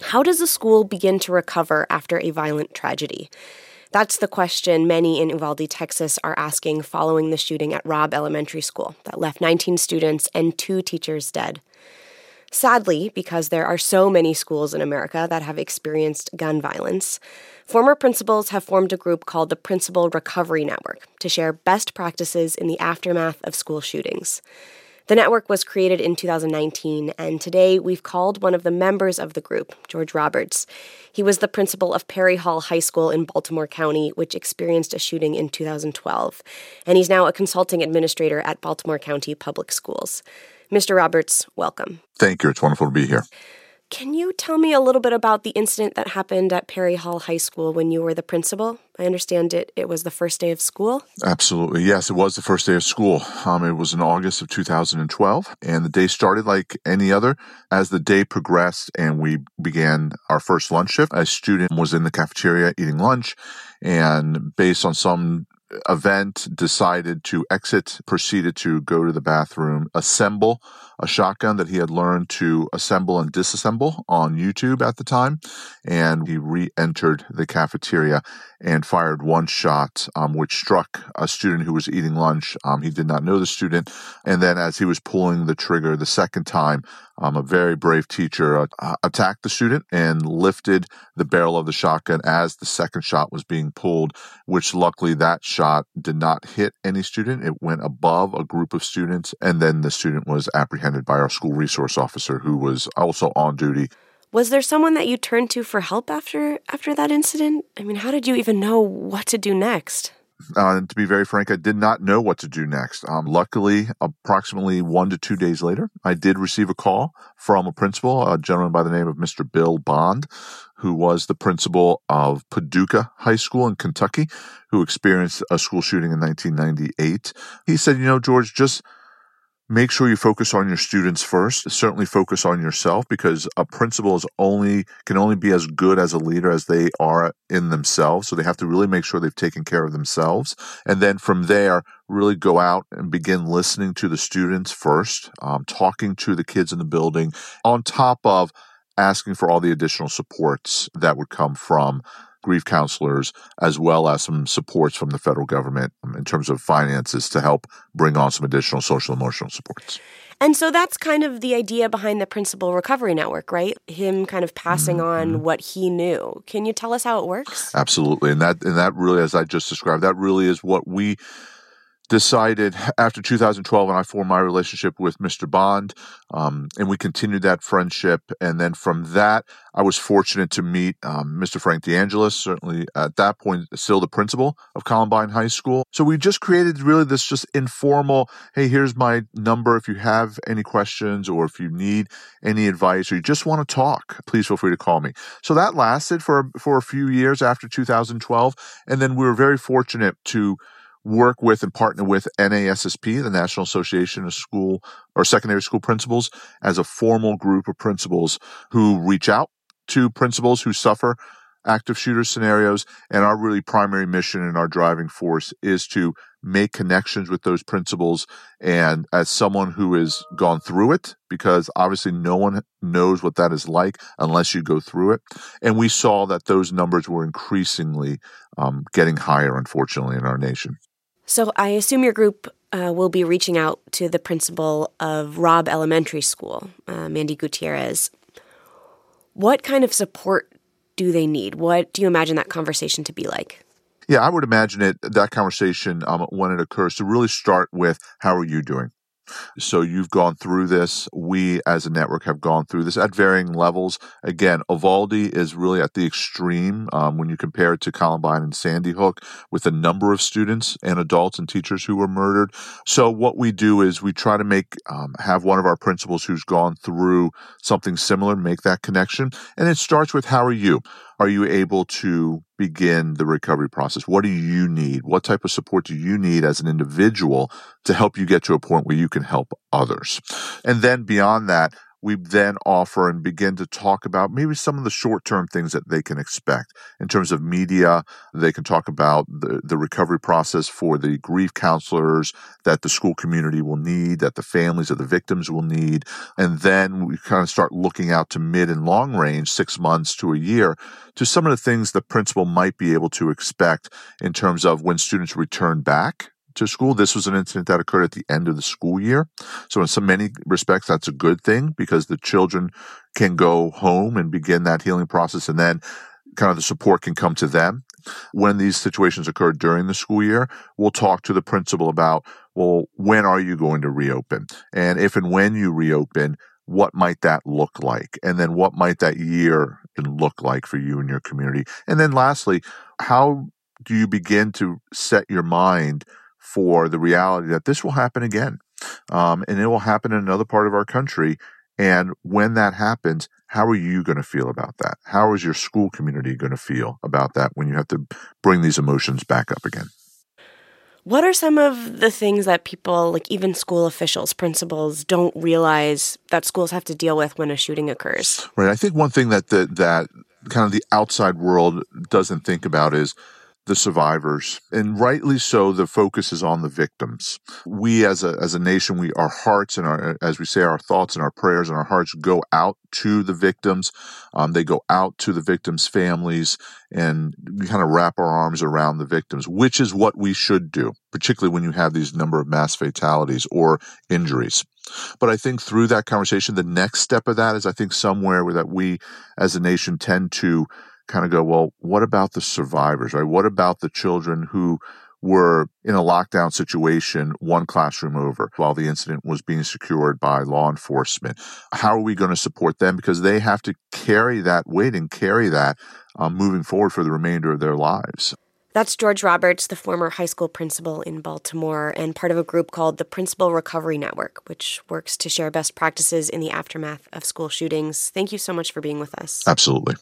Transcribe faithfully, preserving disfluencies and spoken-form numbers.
How does a school begin to recover after a violent tragedy? That's the question many in Uvalde, Texas are asking following the shooting at Robb Elementary School that left nineteen students and two teachers dead. Sadly, because there are so many schools in America that have experienced gun violence, former principals have formed a group called the Principal Recovery Network to share best practices in the aftermath of school shootings. The network was created in two thousand nineteen, and today we've called one of the members of the group, George Roberts. He was the principal of Perry Hall High School in Baltimore County, which experienced a shooting in two thousand twelve, and he's now a consulting administrator at Baltimore County Public Schools. Mister Roberts, welcome. Thank you. It's wonderful to be here. Can you tell me a little bit about the incident that happened at Perry Hall High School when you were the principal? I understand it, it was the first day of school? Absolutely. Yes, it was the first day of school. Um, it was in August of two thousand twelve, and the day started like any other. As the day progressed and we began our first lunch shift, a student was in the cafeteria eating lunch, and based on some event, decided to exit, proceeded to go to the bathroom, assemble a shotgun that he had learned to assemble and disassemble on YouTube at the time. And he re-entered the cafeteria and fired one shot, um, which struck a student who was eating lunch. Um, he did not know the student. And then as he was pulling the trigger the second time, um, a very brave teacher uh, attacked the student and lifted the barrel of the shotgun as the second shot was being pulled, which luckily that shot did not hit any student. It went above a group of students, and then the student was apprehended by our school resource officer, who was also on duty. Was there someone that you turned to for help after after that incident? I mean, how did you even know what to do next? Uh, and to be very frank, I did not know what to do next. Um, luckily, approximately one to two days later, I did receive a call from a principal, a gentleman by the name of Mister Bill Bond, who was the principal of Paducah High School in Kentucky, who experienced a school shooting in nineteen ninety-eight. He said, you know, George, just make sure you focus on your students first. Certainly focus on yourself, because a principal is only can only be as good as a leader as they are in themselves. So they have to really make sure they've taken care of themselves. And then from there, really go out and begin listening to the students first, um, talking to the kids in the building, on top of asking for all the additional supports that would come from grief counselors, as well as some supports from the federal government in terms of finances to help bring on some additional social emotional supports. And so that's kind of the idea behind the Principal Recovery Network, right? Him kind of passing mm-hmm. on what he knew. Can you tell us how it works? Absolutely. And that, and that really, as I just described, that really is what we decided after two thousand twelve, and I formed my relationship with Mister Bond, um, and we continued that friendship. And then from that, I was fortunate to meet um, Mister Frank DeAngelis, certainly at that point still the principal of Columbine High School. So we just created really this just informal, hey, here's my number. If you have any questions or if you need any advice or you just want to talk, please feel free to call me. So that lasted for, for a few years after two thousand twelve. And then we were very fortunate to work with and partner with N A S S P, the National Association of School or Secondary School Principals, as a formal group of principals who reach out to principals who suffer active shooter scenarios. And our really primary mission and our driving force is to make connections with those principals. And as someone who has gone through it, because obviously no one knows what that is like unless you go through it. And we saw that those numbers were increasingly um, getting higher, unfortunately, in our nation. So I assume your group uh, will be reaching out to the principal of Robb Elementary School, uh, Mandy Gutierrez. What kind of support do they need? What do you imagine that conversation to be like? Yeah, I would imagine it, that conversation, um, when it occurs, to really start with, how are you doing? So you've gone through this. We as a network have gone through this at varying levels. Again, Uvalde is really at the extreme um, when you compare it to Columbine and Sandy Hook, with the number of students and adults and teachers who were murdered. So what we do is we try to make um, have one of our principals who's gone through something similar make that connection. And it starts with, how are you? Are you able to begin the recovery process? What do you need? What type of support do you need as an individual to help you get to a point where you can help others? And then beyond that, we then offer and begin to talk about maybe some of the short-term things that they can expect. In terms of media, they can talk about the, the recovery process for the grief counselors that the school community will need, that the families of the victims will need. And then we kind of start looking out to mid and long range, six months to a year, to some of the things the principal might be able to expect in terms of when students return back to school. This was an incident that occurred at the end of the school year. So in so many respects, that's a good thing because the children can go home and begin that healing process, and then kind of the support can come to them. When these situations occur during the school year, we'll talk to the principal about, well, when are you going to reopen? And if and when you reopen, what might that look like? And then what might that year look like for you and your community? And then lastly, how do you begin to set your mind for the reality that this will happen again, um, and it will happen in another part of our country. And when that happens, how are you going to feel about that? How is your school community going to feel about that when you have to bring these emotions back up again? What are some of the things that people, like even school officials, principals, don't realize that schools have to deal with when a shooting occurs? Right. I think one thing that the, that kind of the outside world doesn't think about is the survivors. And rightly so, the focus is on the victims. We as a as a nation, we our hearts and our, as we say, our thoughts and our prayers and our hearts go out to the victims. Um, they go out to the victims' families, and we kind of wrap our arms around the victims, which is what we should do, particularly when you have these number of mass fatalities or injuries. But I think through that conversation, the next step of that is I think somewhere where that we as a nation tend to kind of go, well, what about the survivors, right? What about the children who were in a lockdown situation one classroom over while the incident was being secured by law enforcement? How are we going to support them? Because they have to carry that weight and carry that um, moving forward for the remainder of their lives. That's George Roberts, the former high school principal in Baltimore and part of a group called the Principal Recovery Network, which works to share best practices in the aftermath of school shootings. Thank you so much for being with us. Absolutely.